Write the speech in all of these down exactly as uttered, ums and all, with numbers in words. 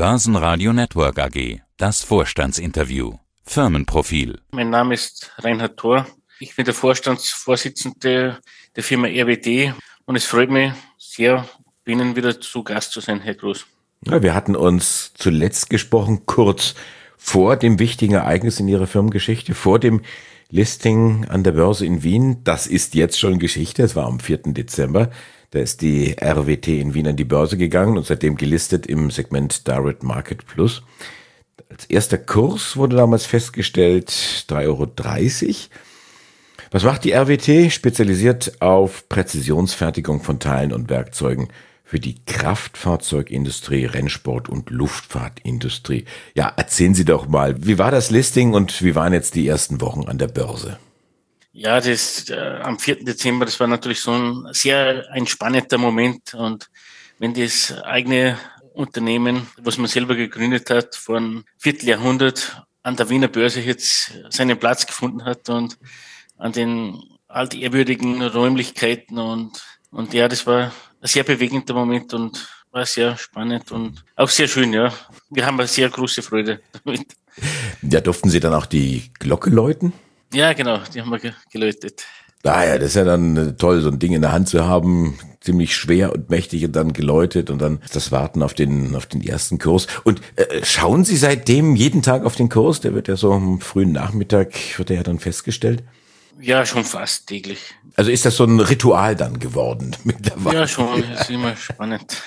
Börsenradio Network A G. Das Vorstandsinterview. Firmenprofil. Mein Name ist Reinhard Thor. Ich bin der Vorstandsvorsitzende der Firma R W T und es freut mich sehr, bei Ihnen wieder zu Gast zu sein, Herr Groß. Ja, wir hatten uns zuletzt gesprochen, kurz vor dem wichtigen Ereignis in Ihrer Firmengeschichte, vor dem Listing an der Börse in Wien. Das ist jetzt schon Geschichte. Es war am vierten Dezember. Da ist die R W T in Wien an die Börse gegangen und seitdem gelistet im Segment Direct Market Plus. Als erster Kurs wurde damals festgestellt drei Euro dreißig. Was macht die R W T? Spezialisiert auf Präzisionsfertigung von Teilen und Werkzeugen für die Kraftfahrzeugindustrie, Rennsport- und Luftfahrtindustrie. Ja, erzählen Sie doch mal, wie war das Listing und wie waren jetzt die ersten Wochen an der Börse? Ja, das äh, am vierten Dezember, das war natürlich so ein sehr ein spannender Moment. Und wenn das eigene Unternehmen, was man selber gegründet hat, vor einem Vierteljahrhundert an der Wiener Börse jetzt seinen Platz gefunden hat und an den altehrwürdigen Räumlichkeiten und und ja, das war ein sehr bewegender Moment und war sehr spannend und auch sehr schön, ja. Wir haben eine sehr große Freude damit. Ja, durften Sie dann auch die Glocke läuten? Ja, genau, die haben wir ge- geläutet. Ah ja, das ist ja dann toll, so ein Ding in der Hand zu haben, ziemlich schwer und mächtig und dann geläutet und dann das Warten auf den auf den ersten Kurs. Und äh, schauen Sie seitdem jeden Tag auf den Kurs? Der wird ja so am frühen Nachmittag, wird der ja dann festgestellt. Ja, schon fast täglich. Also ist das so ein Ritual dann geworden mittlerweile? Ja, schon, ist immer spannend.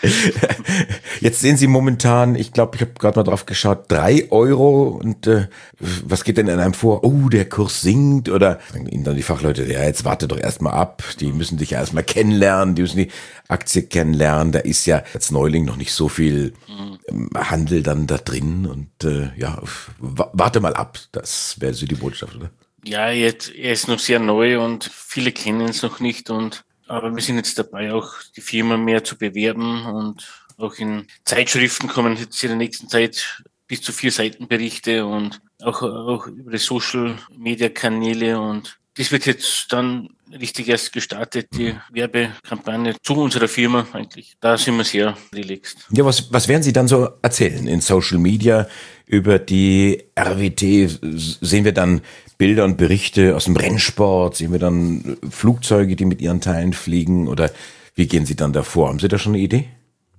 Jetzt sehen Sie momentan, ich glaube, ich habe gerade mal drauf geschaut, drei Euro und äh, was geht denn in einem vor? Oh, der Kurs sinkt oder sagen Ihnen dann die Fachleute, ja, jetzt warte doch erstmal ab, die müssen dich ja erstmal kennenlernen, die müssen die Aktie kennenlernen, da ist ja als Neuling noch nicht so viel ähm, Handel dann da drin und äh, ja, w- warte mal ab, das wäre so die Botschaft, oder? Ja, jetzt, er ist noch sehr neu und viele kennen es noch nicht und, aber wir sind jetzt dabei, auch die Firma mehr zu bewerben und auch in Zeitschriften kommen jetzt in der nächsten Zeit bis zu vier Seitenberichte und auch, auch über die Social Media Kanäle und das wird jetzt dann richtig erst gestartet, die Werbekampagne zu unserer Firma eigentlich. Da sind wir sehr relaxed. Ja, was, was werden Sie dann so erzählen in Social Media über die R W T? Sehen wir dann Bilder und Berichte aus dem Rennsport? Sehen wir dann Flugzeuge, die mit ihren Teilen fliegen? Oder wie gehen Sie dann davor? Haben Sie da schon eine Idee?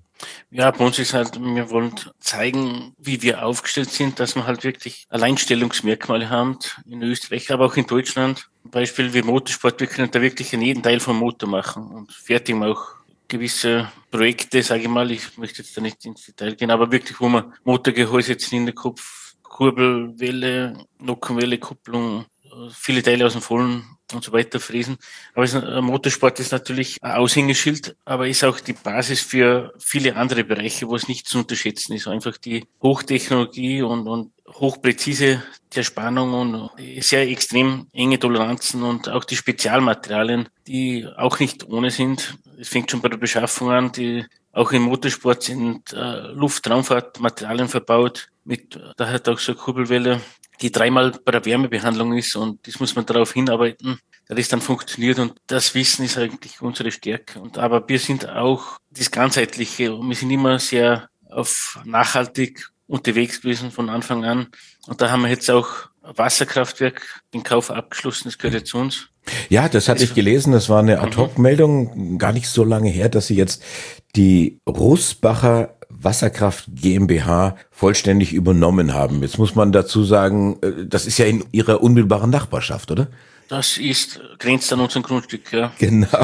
Ja, bei uns ist halt, wir wollen zeigen, wie wir aufgestellt sind, dass wir halt wirklich Alleinstellungsmerkmale haben in Österreich, aber auch in Deutschland. Zum Beispiel wie Motorsport, wir können da wirklich in jeden Teil vom Motor machen und fertigen auch gewisse Projekte, sage ich mal, ich möchte jetzt da nicht ins Detail gehen, aber wirklich, wo man Motorgehäuse, Zylinderkopf, Kurbel, Welle, Nockenwelle, Kupplung, viele Teile aus dem Vollen und so weiter fräsen. Aber es, äh, Motorsport ist natürlich ein Aushängeschild, aber ist auch die Basis für viele andere Bereiche, wo es nicht zu unterschätzen ist. Einfach die Hochtechnologie und, und hochpräzise der Spannung und sehr extrem enge Toleranzen und auch die Spezialmaterialien, die auch nicht ohne sind. Es fängt schon bei der Beschaffung an, die auch im Motorsport sind äh, Luft-Raumfahrt-Materialien verbaut, mit, da hat auch so eine Kurbelwelle, die dreimal bei der Wärmebehandlung ist und das muss man darauf hinarbeiten, dass das dann funktioniert und das Wissen ist eigentlich unsere Stärke. Und aber wir sind auch das Ganzheitliche und wir sind immer sehr auf nachhaltig unterwegs gewesen von Anfang an. Und da haben wir jetzt auch ein Wasserkraftwerk den Kauf abgeschlossen, das gehört jetzt zu uns. Ja, das hatte ich gelesen, das war eine Ad-Hoc-Meldung, gar nicht so lange her, dass Sie jetzt die Russbacher Wasserkraft GmbH vollständig übernommen haben. Jetzt muss man dazu sagen, das ist ja in Ihrer unmittelbaren Nachbarschaft, oder? Das ist, grenzt an unserem Grundstück, ja. Genau.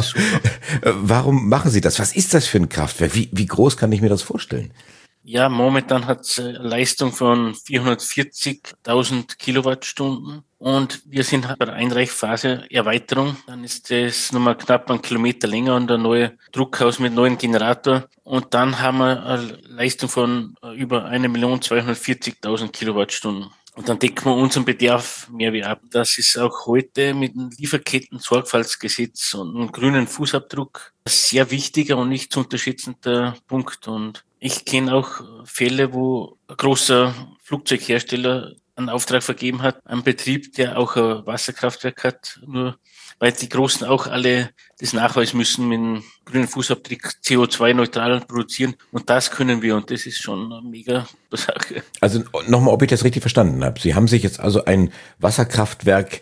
Warum machen Sie das? Was ist das für ein Kraftwerk? Wie, wie groß kann ich mir das vorstellen? Ja, momentan hat es eine Leistung von vierhundertvierzigtausend Kilowattstunden und wir sind bei der Einreichphase Erweiterung. Dann ist es nochmal knapp einen Kilometer länger und ein neues Druckhaus mit neuen Generator. Und dann haben wir eine Leistung von über eine Million zweihundertvierzigtausend Kilowattstunden. Und dann decken wir unseren Bedarf mehr wie ab. Das ist auch heute mit dem Lieferketten-Sorgfaltsgesetz und einem grünen Fußabdruck ein sehr wichtiger und nicht zu unterschätzender Punkt. Und ich kenne auch Fälle, wo ein großer Flugzeughersteller einen Auftrag vergeben hat, einen Betrieb, der auch ein Wasserkraftwerk hat, nur weil die Großen auch alle das nachweisen müssen mit einem grünen Fußabdruck, C O zwei neutral produzieren. Und das können wir und das ist schon eine mega Sache. Also nochmal, ob ich das richtig verstanden habe. Sie haben sich jetzt also ein Wasserkraftwerk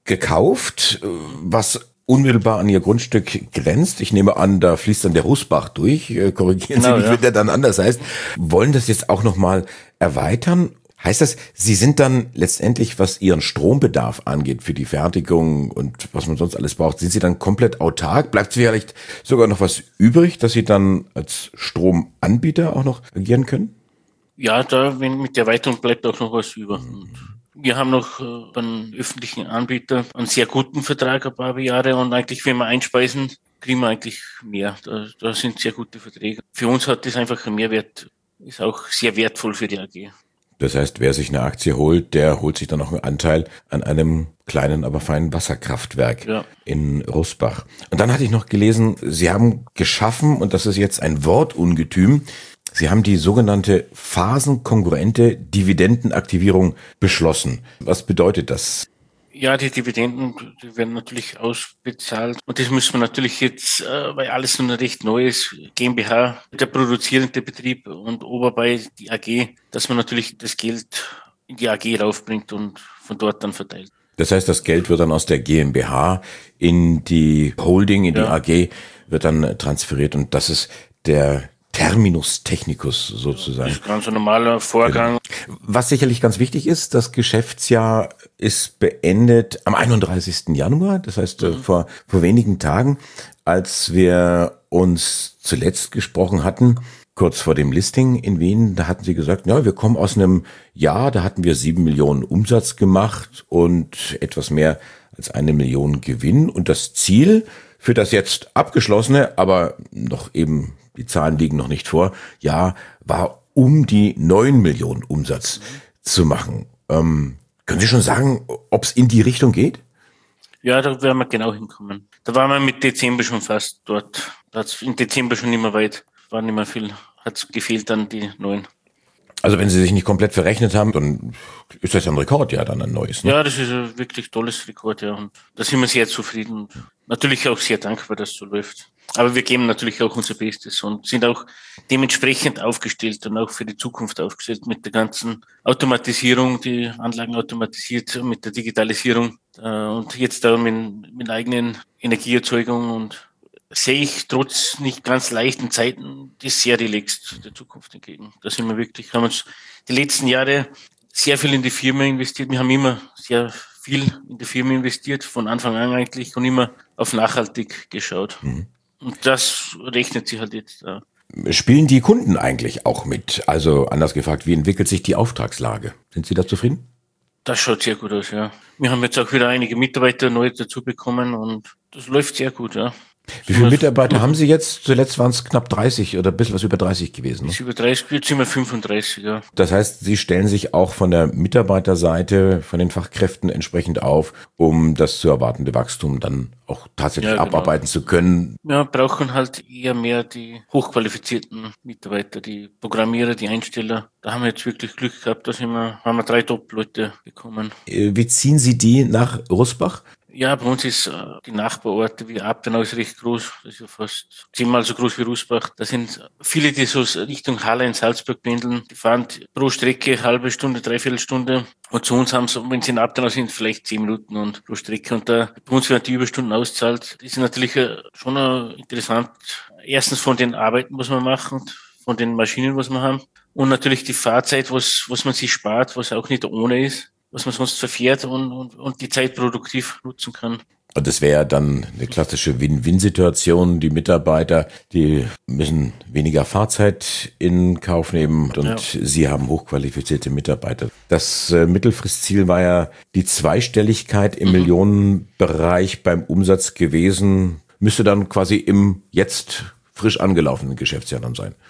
gekauft, was unmittelbar an Ihr Grundstück grenzt. Ich nehme an, da fließt dann der Rußbach durch. Korrigieren Sie genau, mich, ja. wenn der dann anders heißt. Wollen das jetzt auch nochmal erweitern? Heißt das, Sie sind dann letztendlich, was Ihren Strombedarf angeht für die Fertigung und was man sonst alles braucht, sind Sie dann komplett autark? Bleibt vielleicht sogar noch was übrig, dass Sie dann als Stromanbieter auch noch agieren können? Ja, da wenn mit der Erweiterung bleibt auch noch was über. Und wir haben noch äh, einen öffentlichen Anbieter einen sehr guten Vertrag, ein paar Jahre und eigentlich, wenn wir einspeisen, kriegen wir eigentlich mehr. Da, da sind sehr gute Verträge. Für uns hat das einfach einen Mehrwert, ist auch sehr wertvoll für die A G. Das heißt, wer sich eine Aktie holt, der holt sich dann noch einen Anteil an einem kleinen, aber feinen Wasserkraftwerk ja. in Rußbach. Und dann hatte ich noch gelesen, Sie haben geschaffen, und das ist jetzt ein Wortungetüm, Sie haben die sogenannte phasenkongruente Dividendenaktivierung beschlossen. Was bedeutet das? Ja, die Dividenden, die werden natürlich ausbezahlt. Und das müssen wir natürlich jetzt, weil alles noch recht neu ist, GmbH, der produzierende Betrieb und Oberbei die A G, dass man natürlich das Geld in die A G raufbringt und von dort dann verteilt. Das heißt, das Geld wird dann aus der GmbH in die Holding, in die ja. A G, wird dann transferiert und das ist der Terminus technicus sozusagen. Das ist ganz ein normaler Vorgang. Was sicherlich ganz wichtig ist, das Geschäftsjahr ist beendet am einunddreißigsten Januar, das heißt mhm. vor, vor wenigen Tagen, als wir uns zuletzt gesprochen hatten, kurz vor dem Listing in Wien, da hatten Sie gesagt, ja, wir kommen aus einem Jahr, da hatten wir sieben Millionen Umsatz gemacht und etwas mehr als eine Million Gewinn und das Ziel für das jetzt abgeschlossene, aber noch eben die Zahlen liegen noch nicht vor, ja, war um die neun Millionen Umsatz mhm. zu machen. Ähm, können Sie schon sagen, ob es in die Richtung geht? Ja, da werden wir genau hinkommen. Da waren wir mit Dezember schon fast dort. Da hat's im Dezember schon nicht mehr weit, war nicht mehr viel, hat's gefehlt an die neun. Also wenn Sie sich nicht komplett verrechnet haben, dann ist das ja ein Rekord, ja, dann ein neues. Ne? Ja, das ist ein wirklich tolles Rekord, ja. Und da sind wir sehr zufrieden und natürlich auch sehr dankbar, dass es so läuft. Aber wir geben natürlich auch unser Bestes und sind auch dementsprechend aufgestellt und auch für die Zukunft aufgestellt mit der ganzen Automatisierung, die Anlagen automatisiert, mit der Digitalisierung und jetzt da mit, mit eigenen Energieerzeugung und sehe ich trotz nicht ganz leichten Zeiten das sehr relaxed der Zukunft entgegen. Da sind wir wirklich, haben uns die letzten Jahre sehr viel in die Firma investiert. Wir haben immer sehr viel in die Firma investiert, von Anfang an eigentlich und immer auf nachhaltig geschaut. Mhm. Und das rechnet sich halt jetzt. Ja. Spielen die Kunden eigentlich auch mit? Also anders gefragt, wie entwickelt sich die Auftragslage? Sind Sie da zufrieden? Das schaut sehr gut aus, ja. Wir haben jetzt auch wieder einige Mitarbeiter neu dazu bekommen und das läuft sehr gut, ja. Wie viele Mitarbeiter haben Sie jetzt? Zuletzt waren es knapp dreißig oder ein bisschen was über dreißig gewesen. Ne? Bis über dreißig, jetzt sind wir fünfunddreißig, ja. Das heißt, Sie stellen sich auch von der Mitarbeiterseite, von den Fachkräften entsprechend auf, um das zu erwartende Wachstum dann auch tatsächlich ja, genau. abarbeiten zu können. Ja, brauchen halt eher mehr die hochqualifizierten Mitarbeiter, die Programmierer, die Einsteller. Da haben wir jetzt wirklich Glück gehabt, da sind wir, haben wir drei Top-Leute bekommen. Wie ziehen Sie die nach Rußbach? Ja, bei uns ist äh, die Nachbarorte wie Abtenau ist recht groß. Das ist ja fast zehnmal so groß wie Rußbach. Da sind viele, die so Richtung Halle in Salzburg pendeln. Die fahren pro Strecke halbe Stunde, dreiviertel Stunde. Und zu uns haben sie, wenn sie in Abtenau sind, vielleicht zehn Minuten und pro Strecke. Und da bei uns werden die Überstunden auszahlt. Das ist natürlich äh, schon äh, interessant. Erstens von den Arbeiten, was wir machen, von den Maschinen, was wir haben. Und natürlich die Fahrzeit, was, was man sich spart, was auch nicht ohne ist. Was man sonst verfährt und, und, und die Zeit produktiv nutzen kann. Und das wäre dann eine klassische Win-Win-Situation. Die Mitarbeiter, die müssen weniger Fahrzeit in Kauf nehmen und ja. Sie haben hochqualifizierte Mitarbeiter. Das äh, Mittelfristziel war ja die Zweistelligkeit im mhm. Millionenbereich beim Umsatz gewesen. Müsste dann quasi im jetzt frisch angelaufenen Geschäftsjahr dann sein.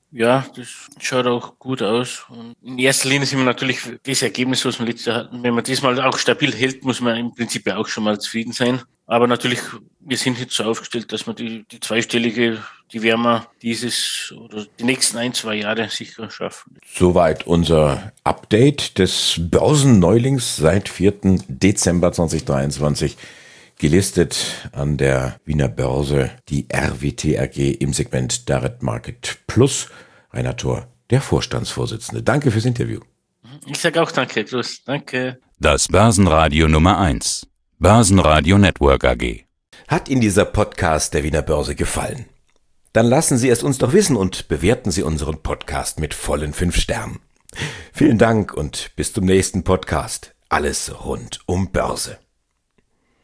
Ja, das schaut auch gut aus. Und in erster Linie sind wir natürlich das Ergebnis, was wir letztes Jahr hatten. Wenn man das mal auch stabil hält, muss man im Prinzip ja auch schon mal zufrieden sein. Aber natürlich, wir sind jetzt so aufgestellt, dass wir die, die zweistellige, die werden wir dieses oder die nächsten ein, zwei Jahre sicher schaffen. Soweit unser Update des Börsenneulings seit vierten Dezember zweitausenddreiundzwanzig. Gelistet an der Wiener Börse, die R W T A G im Segment Direct Market Plus. Rainer Thor, der Vorstandsvorsitzende. Danke fürs Interview. Ich sage auch danke, Chris. Danke. Das Börsenradio Nummer eins. Börsenradio Network A G. Hat Ihnen dieser Podcast der Wiener Börse gefallen? Dann lassen Sie es uns doch wissen und bewerten Sie unseren Podcast mit vollen fünf Sternen. Vielen Dank und bis zum nächsten Podcast. Alles rund um Börse.